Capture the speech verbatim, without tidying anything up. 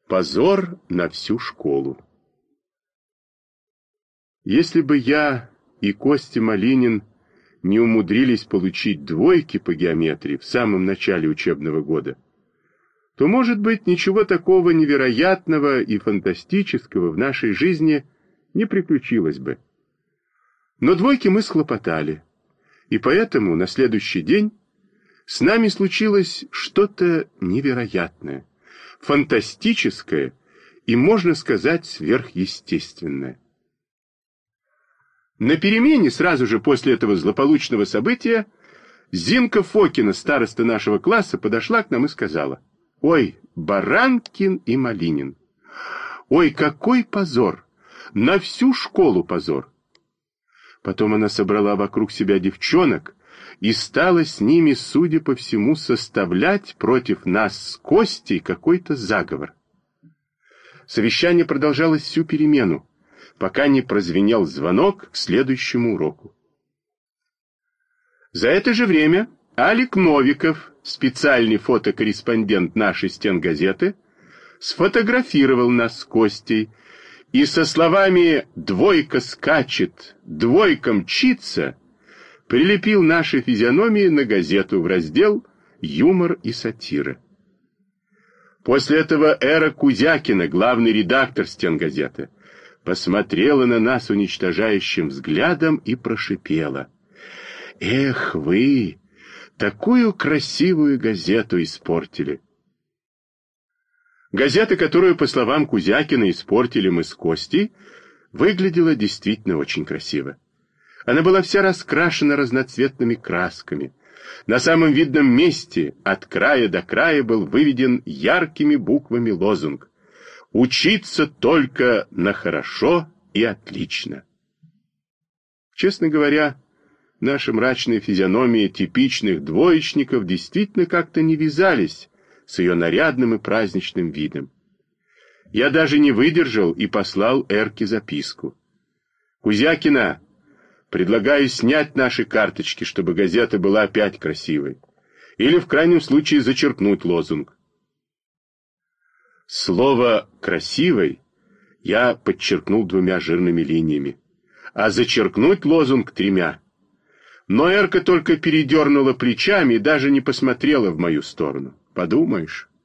Позор на всю школу. Если бы я и Костя Малинин не умудрились получить двойки по геометрии в самом начале учебного года, то, может быть, ничего такого невероятного и фантастического в нашей жизни не приключилось бы. Но двойки мы схлопотали, и поэтому на следующий день с нами случилось что-то невероятное, фантастическое и, можно сказать, сверхъестественное. На перемене, сразу же после этого злополучного события, Зинка Фокина, староста нашего класса, подошла к нам и сказала: «Ой, Баранкин и Малинин! Ой, какой позор! На всю школу позор!» Потом она собрала вокруг себя девчонок и стала с ними, судя по всему, составлять против нас с Костей какой-то заговор. Совещание продолжалось всю перемену, пока не прозвенел звонок к следующему уроку. За это же время Алик Новиков, специальный фотокорреспондент нашей стенгазеты, сфотографировал нас с Костей и со словами «двойка скачет, двойка мчится» прилепил наши физиономии на газету в раздел «Юмор и сатира». После этого Эра Кузякина, главный редактор стенгазеты, посмотрела на нас уничтожающим взглядом и прошипела: «Эх вы, такую красивую газету испортили!» Газета, которую, по словам Кузякина, испортили мы с Костей, выглядела действительно очень красиво. Она была вся раскрашена разноцветными красками. На самом видном месте от края до края был выведен яркими буквами лозунг: «Учиться только на хорошо и отлично». Честно говоря, наши мрачные физиономии типичных двоечников действительно как-то не вязались с ее нарядным и праздничным видом. Я даже не выдержал и послал Эрке записку: «Кузякина, предлагаю снять наши карточки, чтобы газета была опять красивой. Или, в крайнем случае, зачеркнуть лозунг». Слово «красивой» я подчеркнул двумя жирными линиями, а зачеркнуть лозунг тремя. Но Эрка только передернула плечами и даже не посмотрела в мою сторону. Подумаешь.